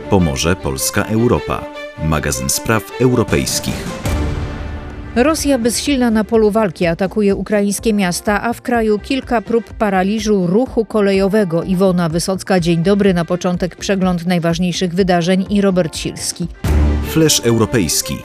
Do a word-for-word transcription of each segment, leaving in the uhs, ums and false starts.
Pomoże Polska Europa. Magazyn spraw europejskich. Rosja bezsilna na polu walki atakuje ukraińskie miasta, a w kraju kilka prób paraliżu ruchu kolejowego. Iwona Wysocka, dzień dobry. Na początek przegląd najważniejszych wydarzeń i Robert Silski. Flash europejski.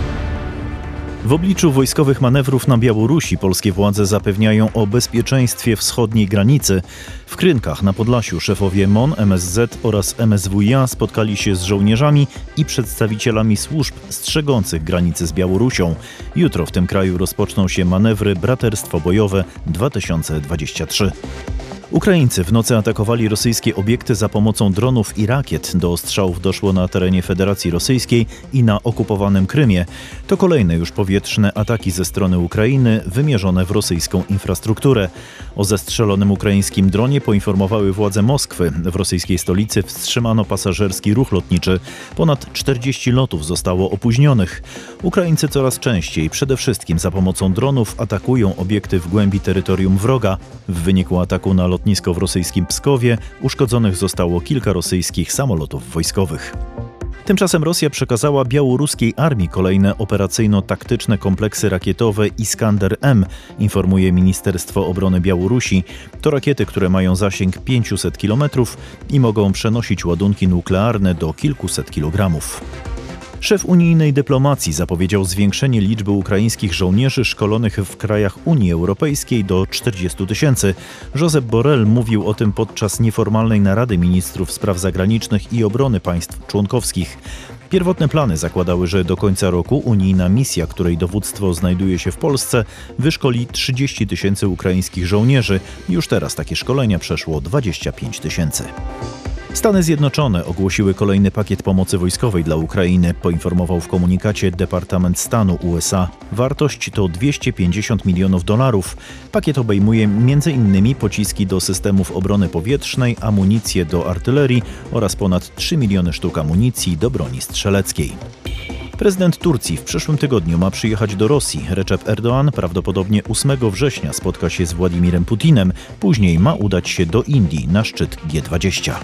W obliczu wojskowych manewrów na Białorusi polskie władze zapewniają o bezpieczeństwie wschodniej granicy. W Krynkach na Podlasiu szefowie M O N, M S Z oraz M S W iA spotkali się z żołnierzami i przedstawicielami służb strzegących granicy z Białorusią. Jutro w tym kraju rozpoczną się manewry Braterstwo Bojowe dwa tysiące dwudziesty trzeci. Ukraińcy w nocy atakowali rosyjskie obiekty za pomocą dronów i rakiet. Do ostrzałów doszło na terenie Federacji Rosyjskiej i na okupowanym Krymie. To kolejne już powietrzne ataki ze strony Ukrainy wymierzone w rosyjską infrastrukturę. O zestrzelonym ukraińskim dronie poinformowały władze Moskwy. W rosyjskiej stolicy wstrzymano pasażerski ruch lotniczy. Ponad czterdzieści lotów zostało opóźnionych. Ukraińcy coraz częściej, przede wszystkim za pomocą dronów, atakują obiekty w głębi terytorium wroga. W wyniku ataku na lotnisko w rosyjskim Pskowie uszkodzonych zostało kilka rosyjskich samolotów wojskowych. Tymczasem Rosja przekazała białoruskiej armii kolejne operacyjno-taktyczne kompleksy rakietowe Iskander-M, informuje Ministerstwo Obrony Białorusi. To rakiety, które mają zasięg pięćset kilometrów i mogą przenosić ładunki nuklearne do kilkuset kilogramów. Szef unijnej dyplomacji zapowiedział zwiększenie liczby ukraińskich żołnierzy szkolonych w krajach Unii Europejskiej do czterdziestu tysięcy. Josep Borrell mówił o tym podczas nieformalnej narady ministrów spraw zagranicznych i obrony państw członkowskich. Pierwotne plany zakładały, że do końca roku unijna misja, której dowództwo znajduje się w Polsce, wyszkoli trzydzieści tysięcy ukraińskich żołnierzy. Już teraz takie szkolenia przeszło dwadzieścia pięć tysięcy. Stany Zjednoczone ogłosiły kolejny pakiet pomocy wojskowej dla Ukrainy, poinformował w komunikacie Departament Stanu U S A. Wartość to dwieście pięćdziesiąt milionów dolarów. Pakiet obejmuje między innymi pociski do systemów obrony powietrznej, amunicję do artylerii oraz ponad trzy miliony sztuk amunicji do broni strzeleckiej. Prezydent Turcji w przyszłym tygodniu ma przyjechać do Rosji. Recep Erdoğan prawdopodobnie ósmego września spotka się z Władimirem Putinem. Później ma udać się do Indii na szczyt G dwadzieścia.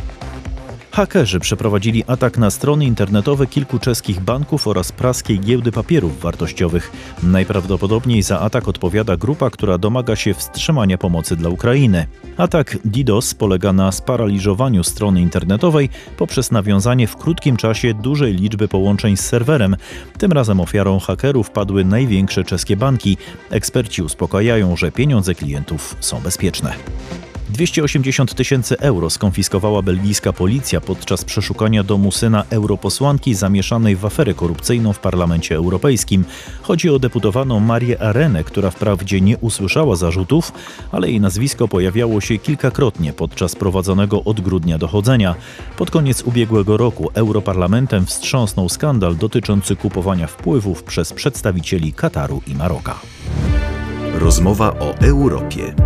Hakerzy przeprowadzili atak na strony internetowe kilku czeskich banków oraz praskiej giełdy papierów wartościowych. Najprawdopodobniej za atak odpowiada grupa, która domaga się wstrzymania pomocy dla Ukrainy. Atak DDoS polega na sparaliżowaniu strony internetowej poprzez nawiązanie w krótkim czasie dużej liczby połączeń z serwerem. Tym razem ofiarą hakerów padły największe czeskie banki. Eksperci uspokajają, że pieniądze klientów są bezpieczne. dwieście osiemdziesiąt tysięcy euro skonfiskowała belgijska policja podczas przeszukania domu syna europosłanki zamieszanej w aferę korupcyjną w Parlamencie Europejskim. Chodzi o deputowaną Marię Arenę, która wprawdzie nie usłyszała zarzutów, ale jej nazwisko pojawiało się kilkakrotnie podczas prowadzonego od grudnia dochodzenia. Pod koniec ubiegłego roku Europarlamentem wstrząsnął skandal dotyczący kupowania wpływów przez przedstawicieli Kataru i Maroka. Rozmowa o Europie.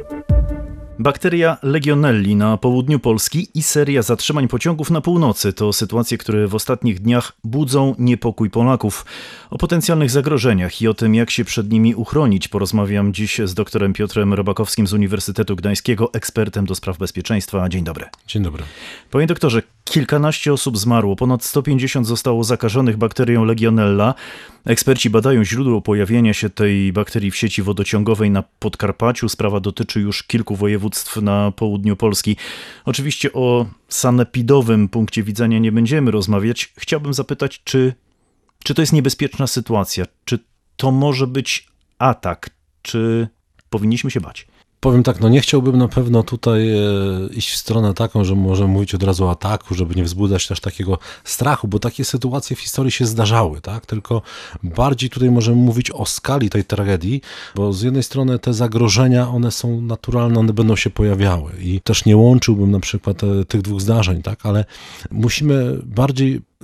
Bakteria Legionelli na południu Polski i seria zatrzymań pociągów na północy to sytuacje, które w ostatnich dniach budzą niepokój Polaków. O potencjalnych zagrożeniach i o tym, jak się przed nimi uchronić, porozmawiam dziś z doktorem Piotrem Rybakowskim z Uniwersytetu Gdańskiego, ekspertem do spraw bezpieczeństwa. Dzień dobry. Dzień dobry. Panie doktorze, kilkanaście osób zmarło, ponad sto pięćdziesiąt zostało zakażonych bakterią Legionella. Eksperci badają źródło pojawienia się tej bakterii w sieci wodociągowej na Podkarpaciu. Sprawa dotyczy już kilku województw na południu Polski. Oczywiście o sanepidowym punkcie widzenia nie będziemy rozmawiać. Chciałbym zapytać, czy, czy to jest niebezpieczna sytuacja? Czy to może być atak? Czy powinniśmy się bać? Powiem tak, no nie chciałbym na pewno tutaj e, iść w stronę taką, że możemy mówić od razu o ataku, żeby nie wzbudzać też takiego strachu, bo takie sytuacje w historii się zdarzały, tak? Tylko bardziej tutaj możemy mówić o skali tej tragedii, bo z jednej strony te zagrożenia, one są naturalne, one będą się pojawiały i też nie łączyłbym na przykład e, tych dwóch zdarzeń, tak? Ale musimy bardziej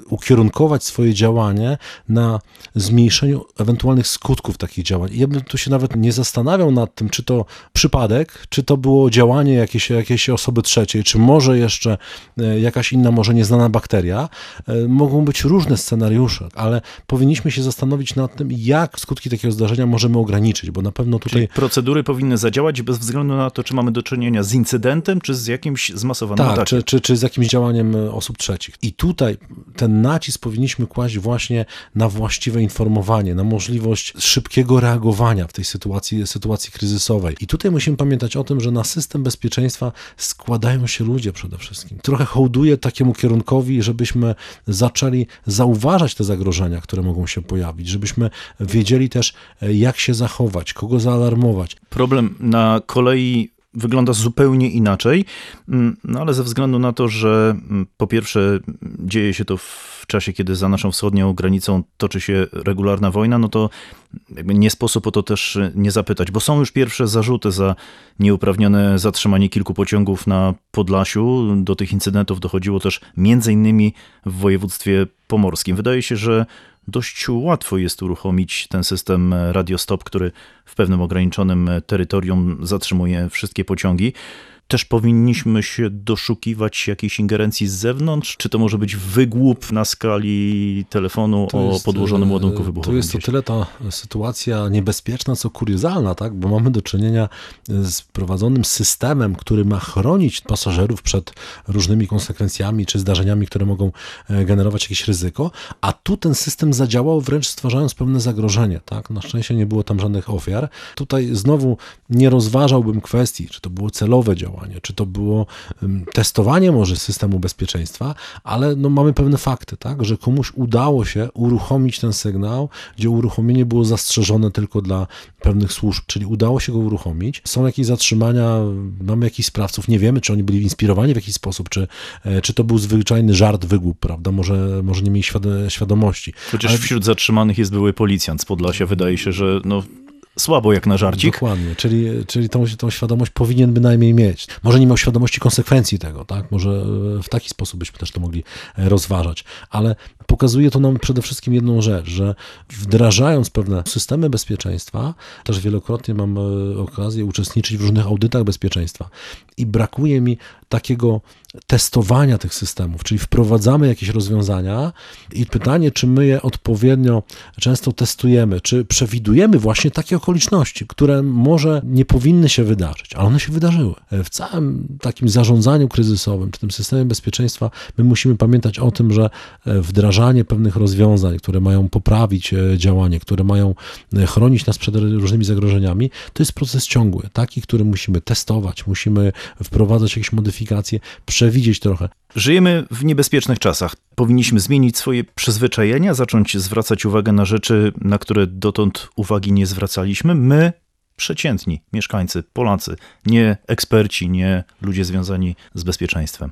ukierunkować swoje działanie na zmniejszeniu ewentualnych skutków takich działań. I ja bym tu się nawet nie zastanawiał nad tym, czy to przypadek, czy to było działanie jakiejś, jakiejś osoby trzeciej, czy może jeszcze jakaś inna, może nieznana bakteria. Mogą być różne scenariusze, ale powinniśmy się zastanowić nad tym, jak skutki takiego zdarzenia możemy ograniczyć, bo na pewno tutaj... Czyli procedury powinny zadziałać bez względu na to, czy mamy do czynienia z incydentem, czy z jakimś zmasowanym tak, atakiem. Czy, czy, czy z jakimś działaniem osób trzecich. I tutaj ten nacisk powinniśmy kłaść właśnie na właściwe informowanie, na możliwość szybkiego reagowania w tej sytuacji, sytuacji kryzysowej. I tutaj musimy pamiętać o tym, że na system bezpieczeństwa składają się ludzie przede wszystkim. Trochę hołduję takiemu kierunkowi, żebyśmy zaczęli zauważać te zagrożenia, które mogą się pojawić, żebyśmy wiedzieli też, jak się zachować, kogo zaalarmować. Problem na kolei wygląda zupełnie inaczej, no ale ze względu na to, że po pierwsze dzieje się to w czasie, kiedy za naszą wschodnią granicą toczy się regularna wojna, no to jakby nie sposób o to też nie zapytać, bo są już pierwsze zarzuty za nieuprawnione zatrzymanie kilku pociągów na Podlasiu. Do tych incydentów dochodziło też między innymi w województwie pomorskim. Wydaje się, że dość łatwo jest uruchomić ten system radiostop, który w pewnym ograniczonym terytorium zatrzymuje wszystkie pociągi. Też powinniśmy się doszukiwać jakiejś ingerencji z zewnątrz? Czy to może być wygłup na skali telefonu to o jest, podłożonym ładunku wybuchowym? To jest to tyle ta sytuacja niebezpieczna, co kuriozalna, tak? Bo mamy do czynienia z prowadzonym systemem, który ma chronić pasażerów przed różnymi konsekwencjami czy zdarzeniami, które mogą generować jakieś ryzyko, a tu ten system zadziałał wręcz stwarzając pewne zagrożenie. Tak? Na szczęście nie było tam żadnych ofiar. Tutaj znowu nie rozważałbym kwestii, czy to było celowe działanie, czy to było testowanie może systemu bezpieczeństwa, ale no mamy pewne fakty, tak, że komuś udało się uruchomić ten sygnał, gdzie uruchomienie było zastrzeżone tylko dla pewnych służb, czyli udało się go uruchomić. Są jakieś zatrzymania, mamy jakichś sprawców, nie wiemy, czy oni byli inspirowani w jakiś sposób, czy, czy to był zwyczajny żart, wygłup, prawda, może, może nie mieli świadomości. Chociaż ale... wśród zatrzymanych jest były policjant z Podlasia, wydaje się, że no... słabo jak na żarcik. Dokładnie, czyli, czyli tą, tą świadomość powinien bynajmniej mieć. Może nie miał świadomości konsekwencji tego, tak? Może w taki sposób byśmy też to mogli rozważać, ale pokazuje to nam przede wszystkim jedną rzecz, że wdrażając pewne systemy bezpieczeństwa, też wielokrotnie mam okazję uczestniczyć w różnych audytach bezpieczeństwa i brakuje mi takiego testowania tych systemów, czyli wprowadzamy jakieś rozwiązania i pytanie, czy my je odpowiednio często testujemy, czy przewidujemy właśnie takie okoliczności, które może nie powinny się wydarzyć, ale one się wydarzyły. W całym takim zarządzaniu kryzysowym, czy tym systemie bezpieczeństwa, my musimy pamiętać o tym, że wdrażanie pewnych rozwiązań, które mają poprawić działanie, które mają chronić nas przed różnymi zagrożeniami, to jest proces ciągły, taki, który musimy testować, musimy wprowadzać jakieś modyfikacje, przewidzieć trochę. Żyjemy w niebezpiecznych czasach. Powinniśmy zmienić swoje przyzwyczajenia, zacząć zwracać uwagę na rzeczy, na które dotąd uwagi nie zwracaliśmy. My, przeciętni mieszkańcy, Polacy, nie eksperci, nie ludzie związani z bezpieczeństwem.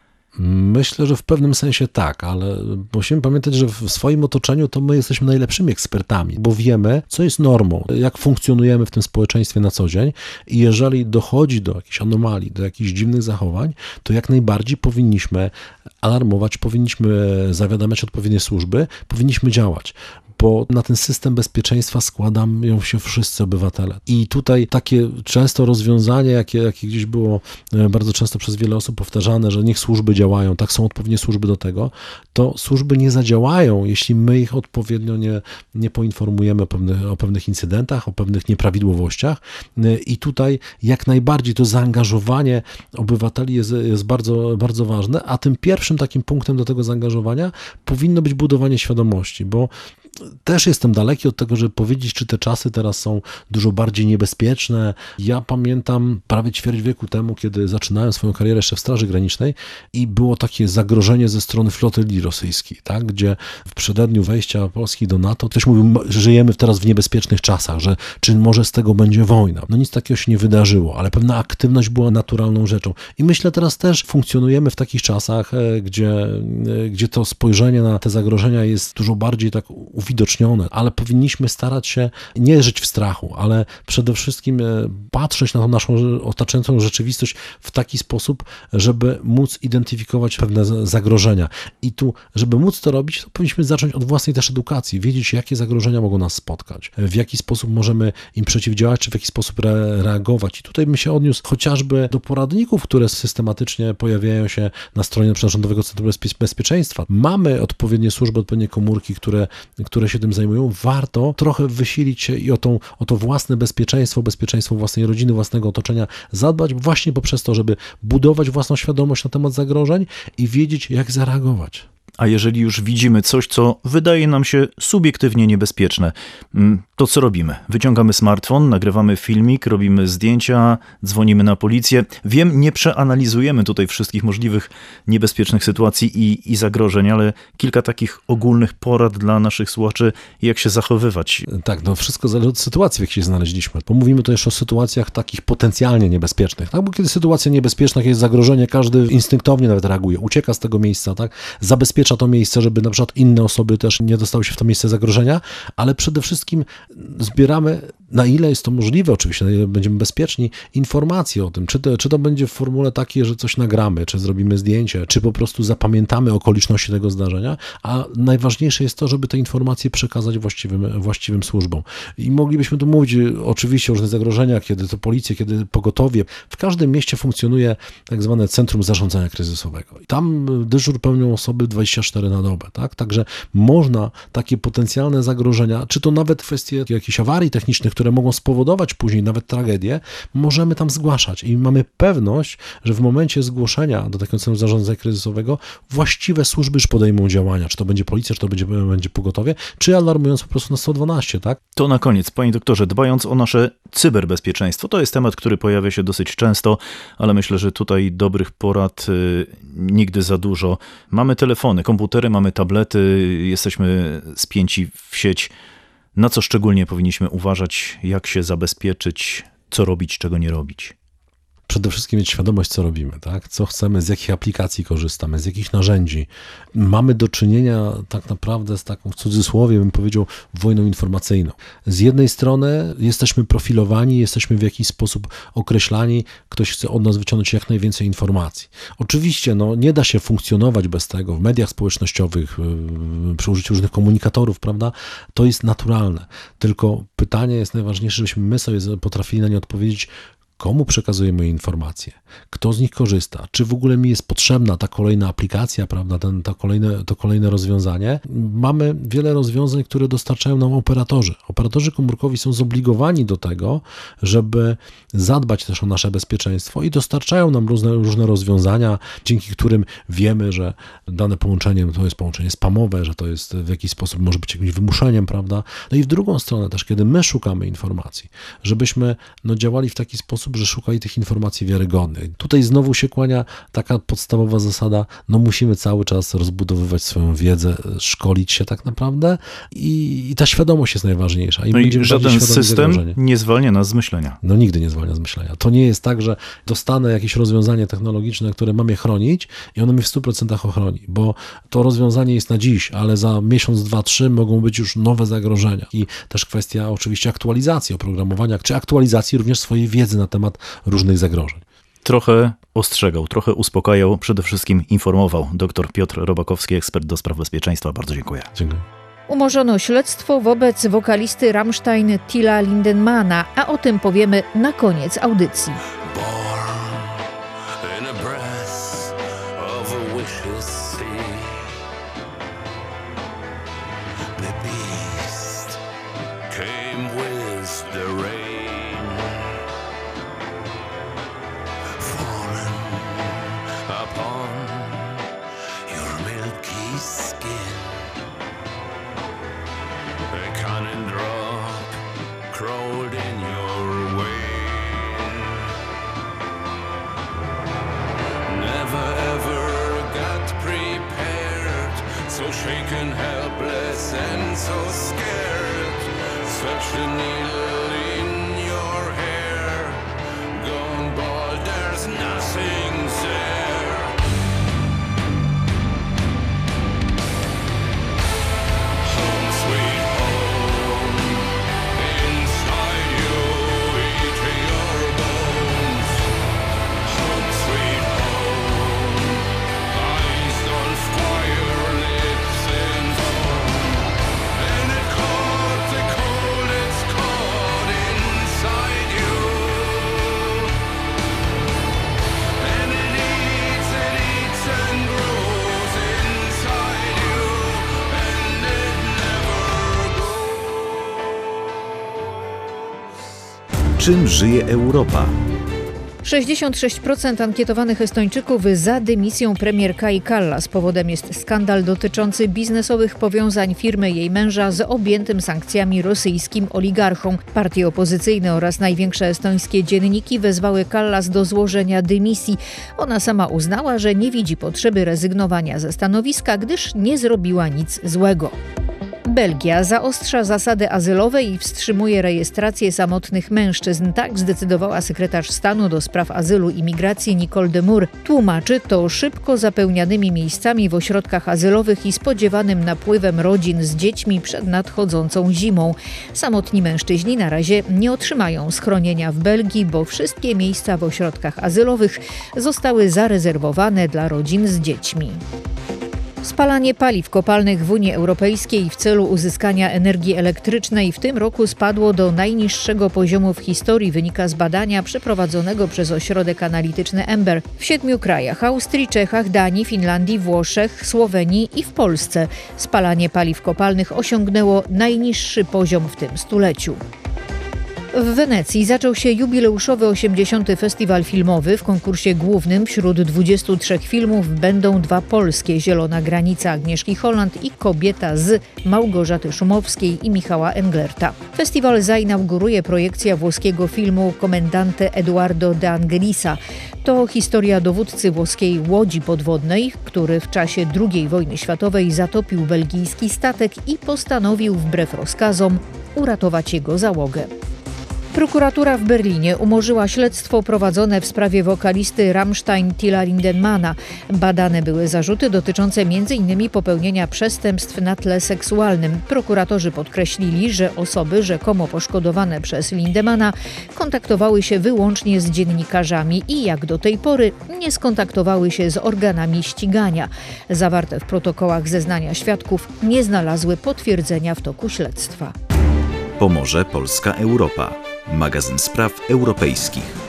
Myślę, że w pewnym sensie tak, ale musimy pamiętać, że w swoim otoczeniu to my jesteśmy najlepszymi ekspertami, bo wiemy, co jest normą, jak funkcjonujemy w tym społeczeństwie na co dzień i jeżeli dochodzi do jakichś anomalii, do jakichś dziwnych zachowań, to jak najbardziej powinniśmy alarmować, powinniśmy zawiadamiać odpowiednie służby, powinniśmy działać. Bo na ten system bezpieczeństwa składają się wszyscy obywatele. I tutaj takie często rozwiązanie, jakie, jakie gdzieś było bardzo często przez wiele osób powtarzane, że niech służby działają, tak są odpowiednie służby do tego, to służby nie zadziałają, jeśli my ich odpowiednio nie, nie poinformujemy o pewnych, o pewnych incydentach, o pewnych nieprawidłowościach. I tutaj jak najbardziej to zaangażowanie obywateli jest, jest bardzo, bardzo ważne, a tym pierwszym takim punktem do tego zaangażowania powinno być budowanie świadomości, bo też jestem daleki od tego, żeby powiedzieć, czy te czasy teraz są dużo bardziej niebezpieczne. Ja pamiętam prawie ćwierć wieku temu, kiedy zaczynałem swoją karierę jeszcze w Straży Granicznej i było takie zagrożenie ze strony flotylii rosyjskiej, tak? Gdzie w przededniu wejścia Polski do NATO ktoś mówił, że żyjemy teraz w niebezpiecznych czasach, że czy może z tego będzie wojna. No nic takiego się nie wydarzyło, ale pewna aktywność była naturalną rzeczą. I myślę, teraz też funkcjonujemy w takich czasach, gdzie, gdzie to spojrzenie na te zagrożenia jest dużo bardziej tak uwidocznione, uwidocznione, ale powinniśmy starać się nie żyć w strachu, ale przede wszystkim patrzeć na tą naszą otaczającą rzeczywistość w taki sposób, żeby móc identyfikować pewne zagrożenia. I tu, żeby móc to robić, to powinniśmy zacząć od własnej też edukacji, wiedzieć, jakie zagrożenia mogą nas spotkać, w jaki sposób możemy im przeciwdziałać, czy w jaki sposób re- reagować. I tutaj bym się odniósł chociażby do poradników, które systematycznie pojawiają się na stronie Rządowego Centrum Bezpieczeństwa. Mamy odpowiednie służby, odpowiednie komórki, które, które się tym zajmują. Warto trochę wysilić się i o, tą, o to własne bezpieczeństwo, bezpieczeństwo własnej rodziny, własnego otoczenia zadbać właśnie poprzez to, żeby budować własną świadomość na temat zagrożeń i wiedzieć, jak zareagować. A jeżeli już widzimy coś, co wydaje nam się subiektywnie niebezpieczne, to co robimy? Wyciągamy smartfon, nagrywamy filmik, robimy zdjęcia, dzwonimy na policję. Wiem, nie przeanalizujemy tutaj wszystkich możliwych niebezpiecznych sytuacji i, i zagrożeń, ale kilka takich ogólnych porad dla naszych słuchaczy, jak się zachowywać. Tak, no wszystko zależy od sytuacji, w jakiej się znaleźliśmy. Pomówimy tu jeszcze o sytuacjach takich potencjalnie niebezpiecznych, tak? Bo kiedy sytuacja niebezpieczna, jest zagrożenie, każdy instynktownie nawet reaguje, ucieka z tego miejsca, tak? Zabezpiecza to miejsce, żeby na przykład inne osoby też nie dostały się w to miejsce zagrożenia, ale przede wszystkim zbieramy, na ile jest to możliwe oczywiście, na ile będziemy bezpieczni, informacje o tym, czy to, czy to będzie w formule takiej, że coś nagramy, czy zrobimy zdjęcie, czy po prostu zapamiętamy okoliczności tego zdarzenia, a najważniejsze jest to, żeby te informacje przekazać właściwym, właściwym służbom. I moglibyśmy tu mówić oczywiście o różnych zagrożeniach, kiedy to policja, kiedy pogotowie. W każdym mieście funkcjonuje tak zwane Centrum Zarządzania Kryzysowego. I tam dyżur pełnią osoby dwadzieścia cztery na dobę, tak? Także można takie potencjalne zagrożenia, czy to nawet kwestie jakichś awarii technicznych, które mogą spowodować później nawet tragedię, możemy tam zgłaszać i mamy pewność, że w momencie zgłoszenia do takiego Centrum Zarządzania Kryzysowego właściwe służby już podejmą działania, czy to będzie policja, czy to będzie, będzie pogotowie, czy alarmując po prostu na sto dwanaście, tak? To na koniec, panie doktorze, dbając o nasze cyberbezpieczeństwo, to jest temat, który pojawia się dosyć często, ale myślę, że tutaj dobrych porad y, nigdy za dużo. Mamy telefony, komputery, mamy tablety, jesteśmy spięci w sieć. Na co szczególnie powinniśmy uważać, jak się zabezpieczyć, co robić, czego nie robić? Przede wszystkim mieć świadomość, co robimy, tak? Co chcemy, z jakich aplikacji korzystamy, z jakich narzędzi. Mamy do czynienia tak naprawdę z taką, w cudzysłowie bym powiedział, wojną informacyjną. Z jednej strony jesteśmy profilowani, jesteśmy w jakiś sposób określani, ktoś chce od nas wyciągnąć jak najwięcej informacji. Oczywiście no, nie da się funkcjonować bez tego w mediach społecznościowych, przy użyciu różnych komunikatorów, prawda? To jest naturalne. Tylko pytanie jest najważniejsze, żebyśmy my sobie potrafili na nie odpowiedzieć, komu przekazujemy informacje, kto z nich korzysta, czy w ogóle mi jest potrzebna ta kolejna aplikacja, prawda, ten, to, kolejne, to kolejne rozwiązanie. Mamy wiele rozwiązań, które dostarczają nam operatorzy. Operatorzy komórkowi są zobligowani do tego, żeby zadbać też o nasze bezpieczeństwo i dostarczają nam różne, różne rozwiązania, dzięki którym wiemy, że dane połączenie to jest połączenie spamowe, że to jest w jakiś sposób może być jakimś wymuszeniem, prawda. No i w drugą stronę też, kiedy my szukamy informacji, żebyśmy no, działali w taki sposób, że szukali tych informacji wiarygodnych. Tutaj znowu się kłania taka podstawowa zasada, no musimy cały czas rozbudowywać swoją wiedzę, szkolić się tak naprawdę i, i ta świadomość jest najważniejsza. I no i żaden system nie zwalnia nas z myślenia. No nigdy nie zwalnia z myślenia. To nie jest tak, że dostanę jakieś rozwiązanie technologiczne, które mam je chronić i ono mnie w stu procentach ochroni, bo to rozwiązanie jest na dziś, ale za miesiąc, dwa, trzy mogą być już nowe zagrożenia. I też kwestia oczywiście aktualizacji oprogramowania, czy aktualizacji również swojej wiedzy na temat różnych zagrożeń. Trochę ostrzegał, trochę uspokajał, przede wszystkim informował dr Piotr Robakowski, ekspert do spraw bezpieczeństwa. Bardzo dziękuję. Dziękuję. Umorzono śledztwo wobec wokalisty Rammstein Tilla Lindemanna, a o tym powiemy na koniec audycji. Shaken, helpless, and so scared. Such a needle in your hair. Gone bald, there's nothing there. Home sweet Czym żyje Europa? sześćdziesiąt sześć procent ankietowanych Estończyków za dymisją premier Kai Kallas. Powodem jest skandal dotyczący biznesowych powiązań firmy jej męża z objętym sankcjami rosyjskim oligarchą. Partie opozycyjne oraz największe estońskie dzienniki wezwały Kallas do złożenia dymisji. Ona sama uznała, że nie widzi potrzeby rezygnowania ze stanowiska, gdyż nie zrobiła nic złego. Belgia zaostrza zasady azylowe i wstrzymuje rejestrację samotnych mężczyzn. Tak zdecydowała sekretarz stanu do spraw azylu i migracji Nicole Demur. Tłumaczy to szybko zapełnianymi miejscami w ośrodkach azylowych i spodziewanym napływem rodzin z dziećmi przed nadchodzącą zimą. Samotni mężczyźni na razie nie otrzymają schronienia w Belgii, bo wszystkie miejsca w ośrodkach azylowych zostały zarezerwowane dla rodzin z dziećmi. Spalanie paliw kopalnych w Unii Europejskiej w celu uzyskania energii elektrycznej w tym roku spadło do najniższego poziomu w historii, wynika z badania przeprowadzonego przez ośrodek analityczny Ember. W siedmiu krajach: Austrii, Czechach, Danii, Finlandii, Włoszech, Słowenii i w Polsce spalanie paliw kopalnych osiągnęło najniższy poziom w tym stuleciu. W Wenecji zaczął się jubileuszowy osiemdziesiąty Festiwal Filmowy. W konkursie głównym wśród dwudziestu trzech filmów będą dwa polskie: Zielona granica Agnieszki Holland i Kobieta z Małgorzaty Szumowskiej i Michała Englerta. Festiwal zainauguruje projekcja włoskiego filmu Comandante Eduardo de Angelisa. To historia dowódcy włoskiej łodzi podwodnej, który w czasie drugiej wojny światowej zatopił belgijski statek i postanowił wbrew rozkazom uratować jego załogę. Prokuratura w Berlinie umorzyła śledztwo prowadzone w sprawie wokalisty Rammstein Tilla Lindemana. Badane były zarzuty dotyczące między innymi popełnienia przestępstw na tle seksualnym. Prokuratorzy podkreślili, że osoby rzekomo poszkodowane przez Lindemana kontaktowały się wyłącznie z dziennikarzami i jak do tej pory nie skontaktowały się z organami ścigania. Zawarte w protokołach zeznania świadków nie znalazły potwierdzenia w toku śledztwa. Pomoże Polska Europa. Magazyn spraw europejskich.